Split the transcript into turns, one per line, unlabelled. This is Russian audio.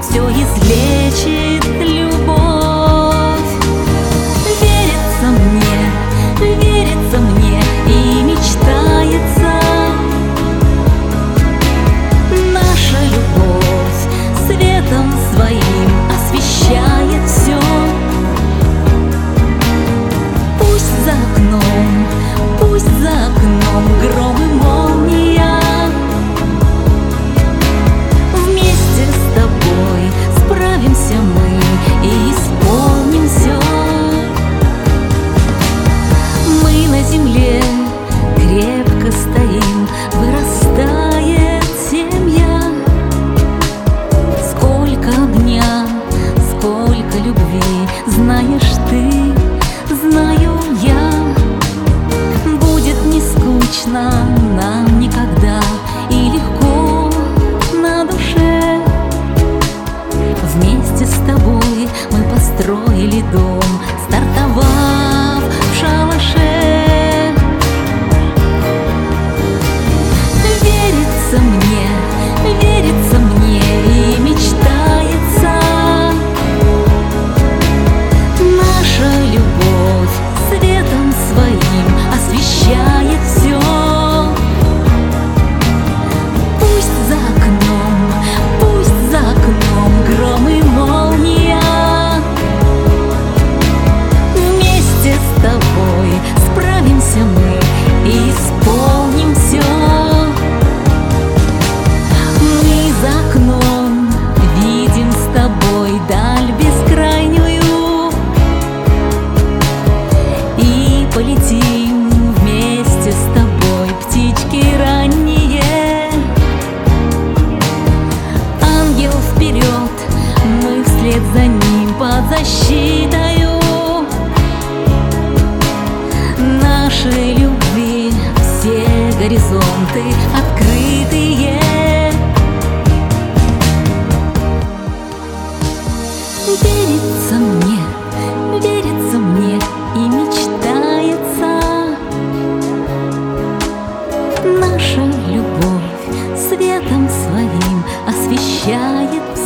все излечит любовь. Верится мне и мечтается. Наша любовь светом своим освещает все. Пусть за окном гром и молния. Вместе с тобой справимся мы и исполним все. Мы на земле крепко стоим, вырастает семья. Сколько огня, сколько любви, знаешь ты, знаю я. Будет не скучно нам никогда и легко на душе. Вместе с тобой мы построили дом, стартовав в шалаше. Верится мне и мечтается. Наша любовь светом своим освещает все. Пусть за окном гром и молния. Вместе с тобой справимся мы и исполним все. Мы за окном видим с тобой даль бескрайнюю и полетим вместе с тобой, птички ранние. Ангел вперед, мы вслед за ним под защитою нашей любви. Все горизонты открытые. Верится мне и мечтается. Наша любовь светом своим освещает